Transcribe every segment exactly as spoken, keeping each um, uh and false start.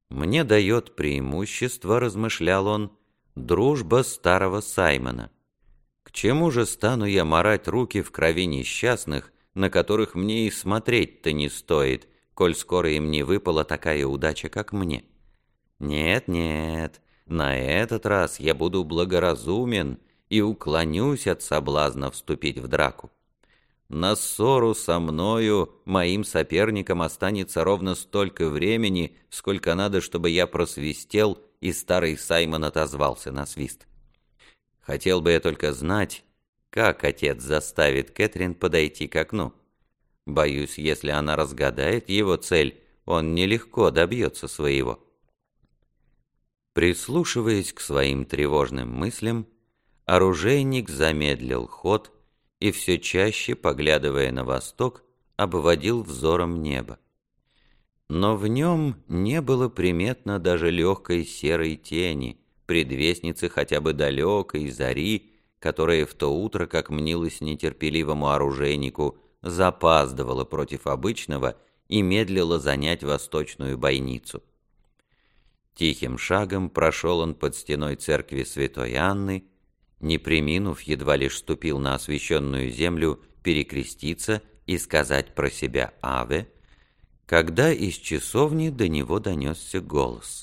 Мне дает преимущество, размышлял он, дружба старого Саймона. К чему же стану я марать руки в крови несчастных, на которых мне и смотреть-то не стоит, коль скоро им не выпала такая удача, как мне? Нет, нет, на этот раз я буду благоразумен и уклонюсь от соблазна вступить в драку. На ссору со мною, моим соперником, останется ровно столько времени, сколько надо, чтобы я просвистел, и старый Саймон отозвался на свист. Хотел бы я только знать, как отец заставит Кэтрин подойти к окну. Боюсь, если она разгадает его цель, он нелегко добьется своего. Прислушиваясь к своим тревожным мыслям, оружейник замедлил ход и все чаще, поглядывая на восток, обводил взором небо. Но в нем не было приметно даже легкой серой тени, предвестницы хотя бы далекой зари, которая в то утро, как мнилось нетерпеливому оружейнику, запаздывала против обычного и медлила занять восточную бойницу. Тихим шагом прошел он под стеной церкви святой Анны, не преминув, едва лишь ступил на освященную землю, перекреститься и сказать про себя «Аве», когда из часовни до него донесся голос.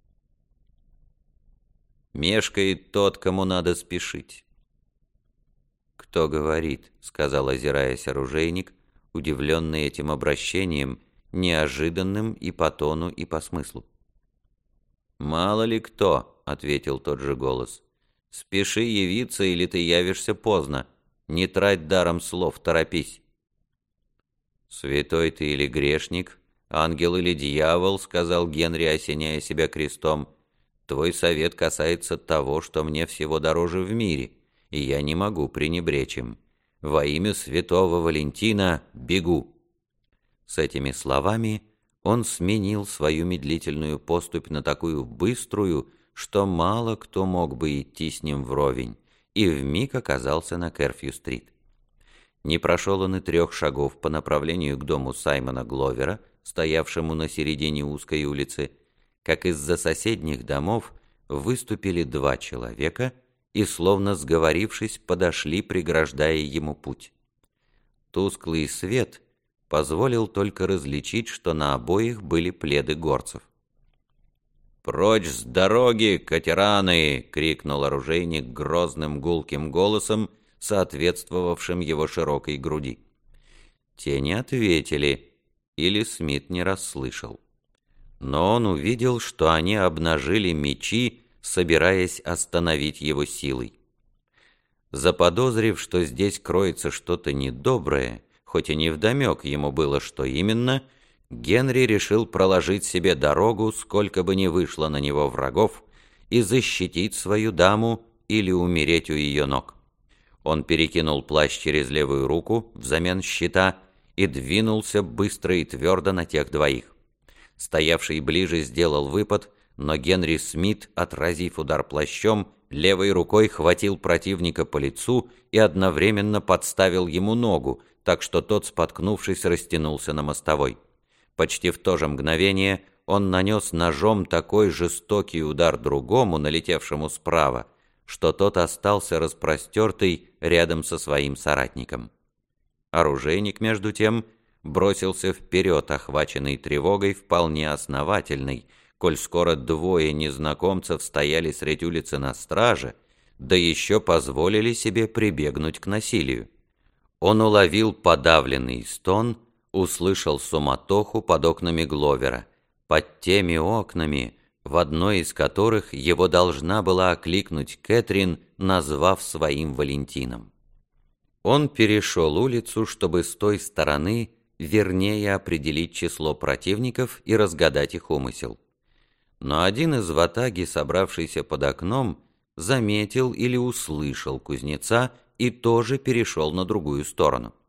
«Мешкает тот, кому надо спешить». «Кто говорит?» — сказал, озираясь оружейник, удивленный этим обращением, неожиданным и по тону, и по смыслу. «Мало ли кто», — ответил тот же голос. «Спеши явиться, или ты явишься поздно. Не трать даром слов, торопись». «Святой ты или грешник, ангел или дьявол», — сказал Генри, осеняя себя крестом, — «твой совет касается того, что мне всего дороже в мире, и я не могу пренебречь им. Во имя святого Валентина бегу». С этими словами он сменил свою медлительную поступь на такую быструю, что мало кто мог бы идти с ним вровень, и вмиг оказался на Керфью-стрит. Не прошел он и трех шагов по направлению к дому Саймона Гловера, стоявшему на середине узкой улицы, как из-за соседних домов выступили два человека и, словно сговорившись, подошли, преграждая ему путь. Тусклый свет позволил только различить, что на обоих были пледы горцев. «Прочь с дороги, катераны!» — крикнул оружейник грозным гулким голосом, соответствовавшим его широкой груди. Те не ответили, или Смит не расслышал. Но он увидел, что они обнажили мечи, собираясь остановить его силой. Заподозрив, что здесь кроется что-то недоброе, хоть и невдомек ему было, что именно, Генри решил проложить себе дорогу, сколько бы ни вышло на него врагов, и защитить свою даму или умереть у ее ног. Он перекинул плащ через левую руку взамен щита и двинулся быстро и твердо на тех двоих. Стоявший ближе сделал выпад, но Генри Смит, отразив удар плащом, левой рукой хватил противника по лицу и одновременно подставил ему ногу, так что тот, споткнувшись, растянулся на мостовой. Почти в то же мгновение он нанес ножом такой жестокий удар другому, налетевшему справа, что тот остался распростертый рядом со своим соратником. Оружейник, между тем, бросился вперед, охваченный тревогой вполне основательной, коль скоро двое незнакомцев стояли средь улицы на страже, да еще позволили себе прибегнуть к насилию. Он уловил подавленный стон, услышал суматоху под окнами Гловера, под теми окнами, в одной из которых его должна была окликнуть Кэтрин, назвав своим Валентином. Он перешел улицу, чтобы с той стороны вернее определить число противников и разгадать их умысел. Но один из ватаги, собравшийся под окном, заметил или услышал кузнеца и тоже перешел на другую сторону.